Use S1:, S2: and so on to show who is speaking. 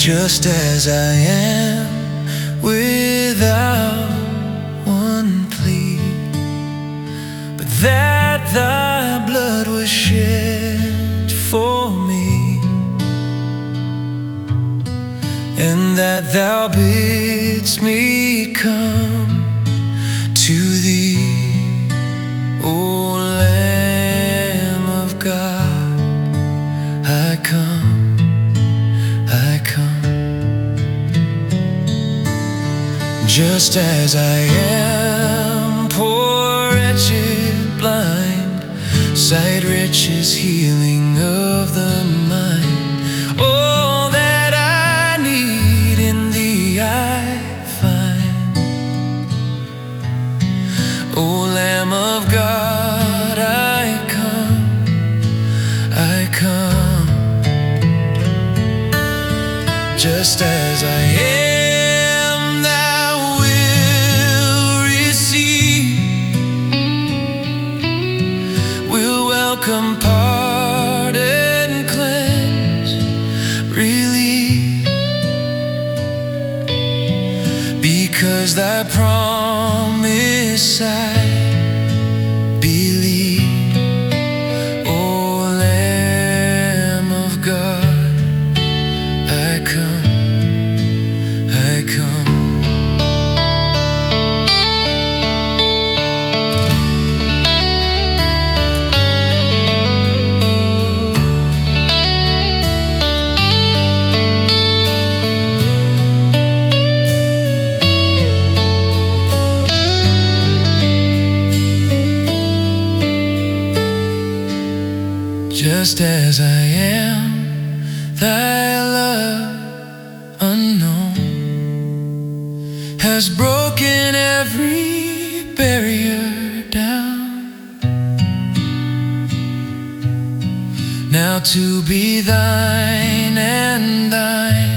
S1: just as I am, without one plea, but that thy blood was shed for me, and that thou bidst me come to thee, O Lamb of God. I come, I come, just as I am, poor, wretched, blind, sight, riches, healing of the mind. All that I need in thee I find. O Lamb of God, I come, I come, just as I am, thou will receive, will welcome, pardon, cleanse, relieve, because thy promise I believe. O Lamb of God, I come, I come. Just as I am, thy love unknown has broken every barrier down. Now to be thine and thine